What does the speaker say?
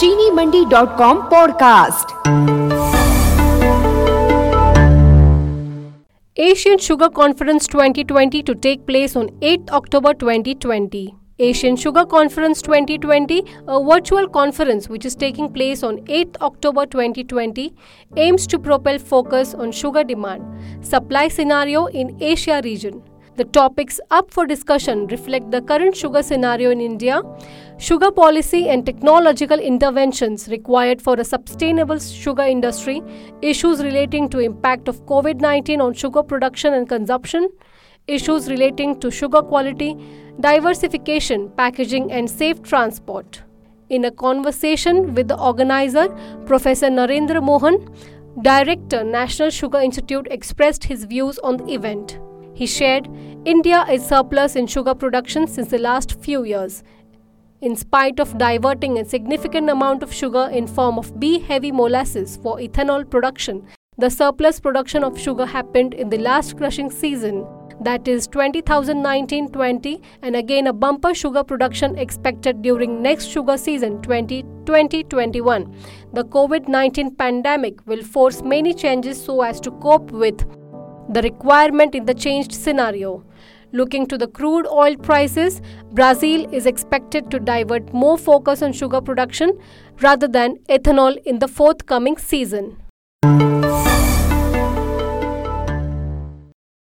चीनीमंडी.com podcast. Asian Sugar Conference 2020 to take place on 8th October 2020. Asian Sugar Conference 2020, a virtual conference which is taking place on 8th October 2020, aims to propel focus on sugar demand, supply scenario in Asia region. The topics up for discussion reflect the current sugar scenario in India, sugar policy and technological interventions required for a sustainable sugar industry, issues relating to impact of COVID-19 on sugar production and consumption, issues relating to sugar quality, diversification, packaging and safe transport. In a conversation with the organizer, Professor Narendra Mohan, Director, National Sugar Institute, expressed his views on the event. He shared, India is surplus in sugar production since the last few years. In spite of diverting a significant amount of sugar in form of B-heavy molasses for ethanol production, the surplus production of sugar happened in the last crushing season, that is 2019-20, and again a bumper sugar production expected during next sugar season 2020-21. The COVID-19 pandemic will force many changes so as to cope with the requirement in the changed scenario. Looking to the crude oil prices, Brazil is expected to divert more focus on sugar production rather than ethanol in the forthcoming season.